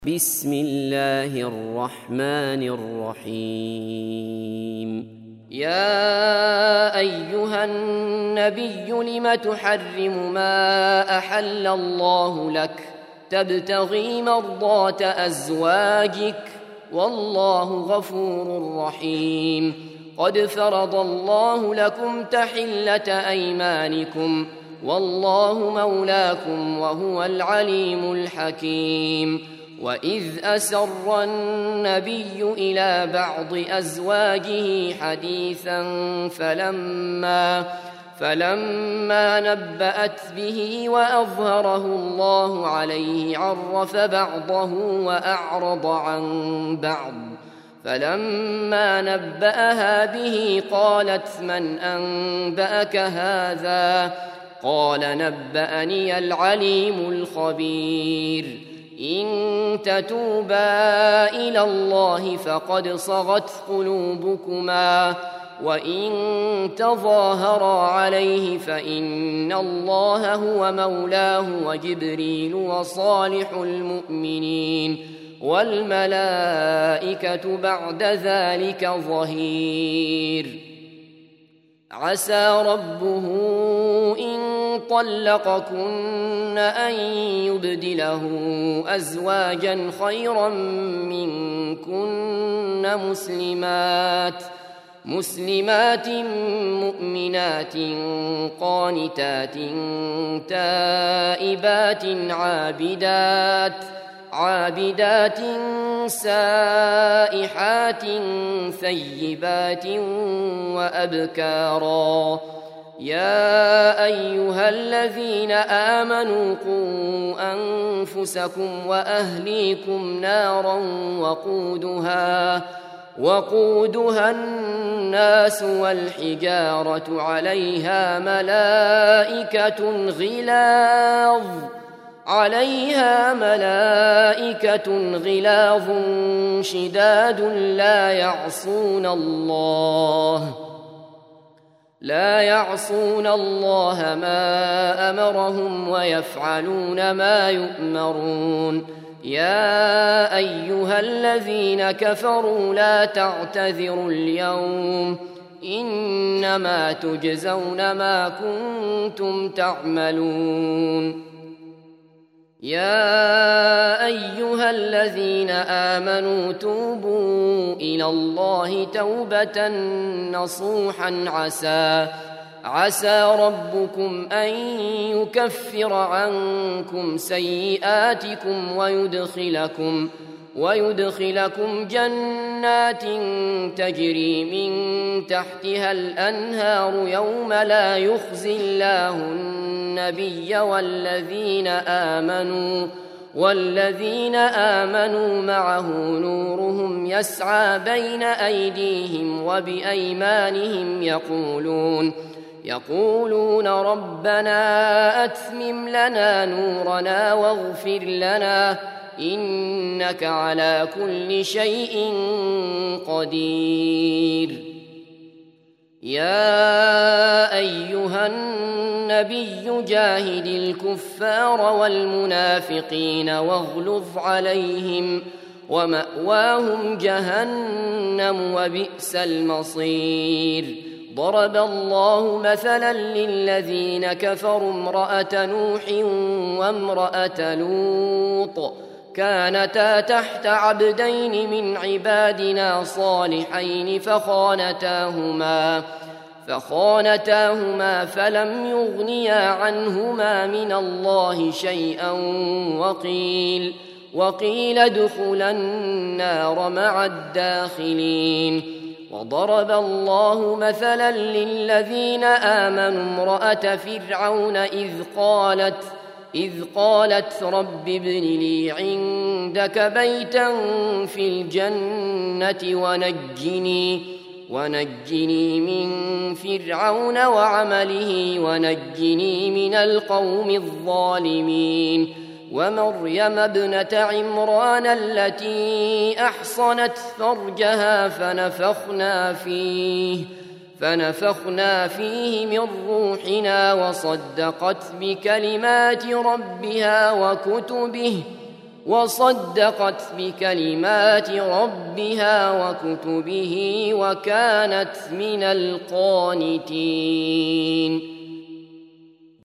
بسم الله الرحمن الرحيم. يا أيها النبي لم تحرم ما أحل الله لك تبتغي مرضات أزواجك والله غفور رحيم. قد فرض الله لكم تحلة أيمانكم والله مولاكم وهو العليم الحكيم. وإذ أسر النبي إلى بعض أزواجه حديثا فلما نبأت به وأظهره الله عليه عرف بعضه وأعرض عن بعض. فلما نبأها به قالت من أنبأك هذا؟ قال نبأني العليم الخبير. إن تتوبا إلى الله فقد صغت قلوبكما وإن تظاهرا عليه فإن الله هو مولاه وجبريل وصالح المؤمنين والملائكة بعد ذلك ظهير. عسى ربه إن طلقكن أن يبدله أزواجا خيرا منكن مسلمات مؤمنات قانتات تائبات عابدات سائحات ثيبات وأبكارا. يا أيها الذين آمنوا قوا أنفسكم وأهليكم نارا وقودها الناس والحجارة عليها ملائكة غلاظ شداد لا يعصون الله ما أمرهم ويفعلون ما يؤمرون. يا أيها الذين كفروا لا تعتذروا اليوم إنما تجزون ما كنتم تعملون. يا أيها الذين آمنوا توبوا إلى الله توبة نصوحا عسى ربكم أن يكفر عنكم سيئاتكم ويدخلكم جنات تجري من تحتها الأنهار يوم لا يخزي الله النبي والذين آمنوا معه نورهم يسعى بين أيديهم وبأيمانهم يقولون ربنا أتمم لنا نورنا واغفر لنا إنك على كل شيء قدير. يا أيها النبي جاهد الكفار والمنافقين واغلظ عليهم ومأواهم جهنم وبئس المصير. ضرب الله مثلا للذين كفروا امرأة نوح وامرأة لوط كانتا تحت عبدين من عبادنا صالحين فخانتاهما فلم يغنيا عنهما من الله شيئا وقيل ادخلا النار مع الداخلين. وضرب الله مثلا للذين آمنوا امرأة فرعون إذ قالت رب ابن لي عندك بيتا في الجنة ونجني من فرعون وعمله ونجني من القوم الظالمين. ومريم ابنة عمران التي أحصنت فرجها فنفخنا فيه من روحنا وصدقت بكلمات ربها وصدقت بكلمات ربها وكتبه وكانت من القانتين